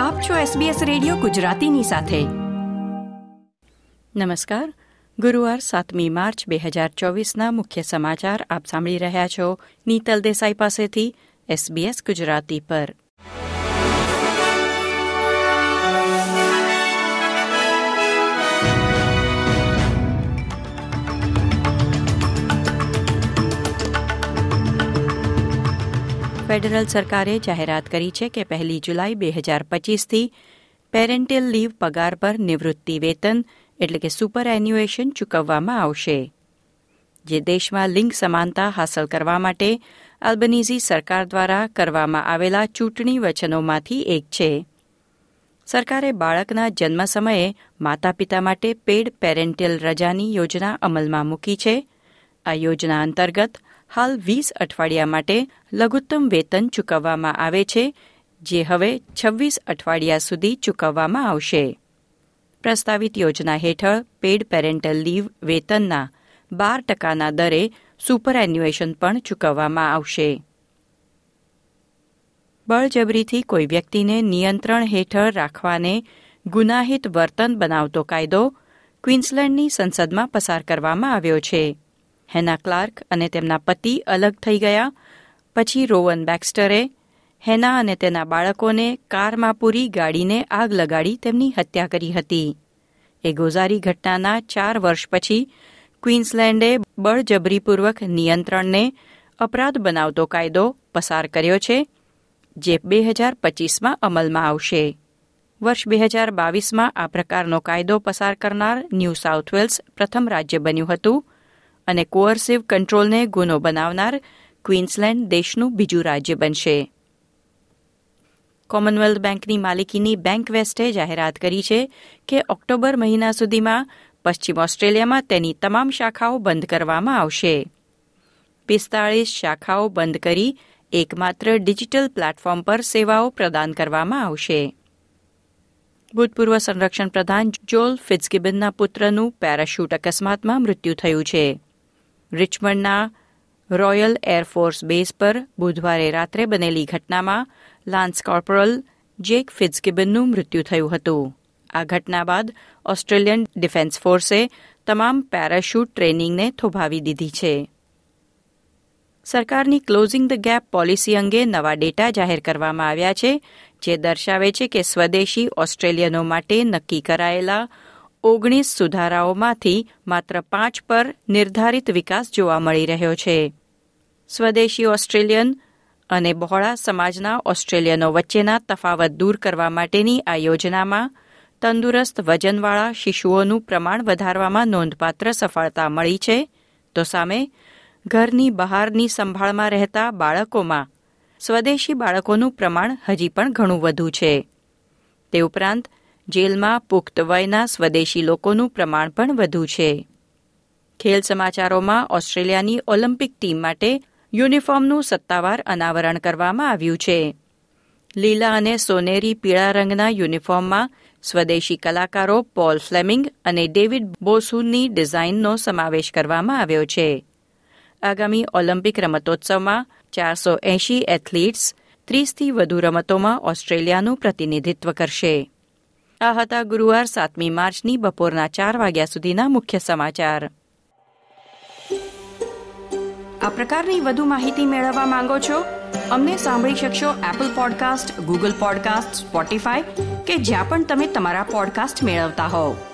આપ છો SBS radio ગુજરાતીની સાથે. નમસ્કાર. ગુરુવાર 7મી માર્ચ 2024ના મુખ્ય સમાચાર આપ સાંભળી રહ્યા છો નીતલ દેસાઈ પાસેથી SBS ગુજરાતી પર. ફેડરલ સરકારે જાહેરાત કરી છે કે 1 જુલાઈ 2025થી પેરેન્ટલ લીવ પગાર પર નિવૃત્તિ વેતન એટલે કે સુપર એન્યુએશન ચૂકવવામાં આવશે, જે દેશમાં લિંગ સમાનતા હાંસલ કરવા માટે આલ્બનીઝી સરકાર દ્વારા કરવામાં આવેલા ચૂંટણી વચનોમાંથી એક છે. સરકારે બાળકના જન્મ સમયે માતા પિતા માટે પેડ પેરેન્ટલ રજાની યોજના અમલમાં મૂકી છે. આ યોજના અંતર્ગત હાલ 20 અઠવાડિયા માટે લઘુત્તમ વેતન ચૂકવવામાં આવે છે, જે હવે 26 અઠવાડિયા સુધી ચૂકવવામાં આવશે. પ્રસ્તાવિત યોજના હેઠળ પેડ પેરેન્ટલ લીવ વેતનના 12% દરે સુપર એન્યુએશન પણ ચૂકવવામાં આવશે. બળજબરીથી કોઈ વ્યક્તિને નિયંત્રણ હેઠળ રાખવાને ગુનાહિત વર્તન બનાવતો કાયદો ક્વીન્સલેન્ડની સંસદમાં પસાર કરવામાં આવ્યો છે. હેના ક્લાર્ક અને તેમના પતિ અલગ થઈ ગયા પછી રોવન બેક્સ્ટરે હેના અને તેના બાળકોને કારમાં પૂરી ગાડીને આગ લગાડી તેમની હત્યા કરી હતી. એ ગોઝારી ઘટનાના 4 વર્ષ પછી ક્વીન્સલેન્ડે બળજબરીપૂર્વક નિયંત્રણને અપરાધ બનાવતો કાયદો પસાર કર્યો છે, જે 2025માં અમલમાં આવશે. વર્ષ 2022માં આ પ્રકારનો કાયદો પસાર કરનાર ન્યૂ સાઉથ વેલ્સ પ્રથમ રાજ્ય બન્યું હતું અને કોઅર્સિવ કંટ્રોલને ગુનો બનાવનાર ક્વીન્સલેન્ડ દેશનું બીજું રાજ્ય બનશે. કોમનવેલ્થ બેંકની માલિકીની બેંક વેસ્ટે જાહેરાત કરી છે કે ઓક્ટોબર મહિના સુધીમાં પશ્ચિમ ઓસ્ટ્રેલિયામાં તેની તમામ શાખાઓ બંધ કરવામાં આવશે. 45 શાખાઓ બંધ કરી એકમાત્ર ડિજિટલ પ્લેટફોર્મ પર સેવાઓ પ્રદાન કરવામાં આવશે. ભૂતપૂર્વ સંરક્ષણ પ્રધાન જોલ ફિટ્ઝગિબનના પુત્રનું પેરાશૂટ અકસ્માતમાં મૃત્યુ થયું છે. રિચમન્ડના રોયલ એરફોર્સ બેઝ પર બુધવારે રાત્રે બનેલી ઘટનામાં લાન્સ કોર્પોરલ જેક ફિટ્ઝગિબનનું મૃત્યુ થયું હતું. આ ઘટના બાદ ઓસ્ટ્રેલિયન ડિફેન્સ ફોર્સે તમામ પેરાશૂટ ટ્રેનિંગને થોભાવી દીધી છે. સરકારની ક્લોઝિંગ ધ ગેપ પોલિસી અંગે નવા ડેટા જાહેર કરવામાં આવ્યા છે, જે દર્શાવે છે કે સ્વદેશી ઓસ્ટ્રેલિયનો માટે નક્કી કરાયેલા 19 સુધારાઓમાંથી માત્ર 5 પર નિર્ધારિત વિકાસ જોવા મળી રહ્યો છે. સ્વદેશી ઓસ્ટ્રેલિયન અને બહોળા સમાજના ઓસ્ટ્રેલિયનો વચ્ચેના તફાવત દૂર કરવા માટેની આ યોજનામાં તંદુરસ્ત વજનવાળા શિશુઓનું પ્રમાણ વધારવામાં નોંધપાત્ર સફળતા મળી છે, તો સામે ઘરની બહારની સંભાળમાં રહેતા બાળકોમાં સ્વદેશી બાળકોનું પ્રમાણ હજી પણ ઘણું વધુ છે. તે ઉપરાંત જેલમાં પુખ્ત વયના સ્વદેશી લોકોનું પ્રમાણ પણ વધુ છે. ખેલ સમાચારોમાં ઓસ્ટ્રેલિયાની ઓલિમ્પિક ટીમ માટે યુનિફોર્મનું સત્તાવાર અનાવરણ કરવામાં આવ્યું છે. લીલા અને સોનેરી પીળા રંગના યુનિફોર્મમાં સ્વદેશી કલાકારો પોલ ફ્લેમિંગ અને ડેવિડ બોસુની ડિઝાઇનનો સમાવેશ કરવામાં આવ્યો છે. આગામી ઓલિમ્પિક રમતોત્સવમાં 480 એથ્લીટ્સ 30થી વધુ રમતોમાં ઓસ્ટ્રેલિયાનું પ્રતિનિધિત્વ કરશે. આ હતા ગુરુવાર 7મી માર્ચની બપોરના 4 વાગ્યા સુધીના મુખ્ય સમાચાર. આ પ્રકારની વધુ માહિતી મેળવવા માંગો છો? અમને સાંભળી શકશો Apple podcast, Google podcast, Spotify કે જ્યાં પણ તમે તમારા પોડકાસ્ટ મેળવતા હોવ.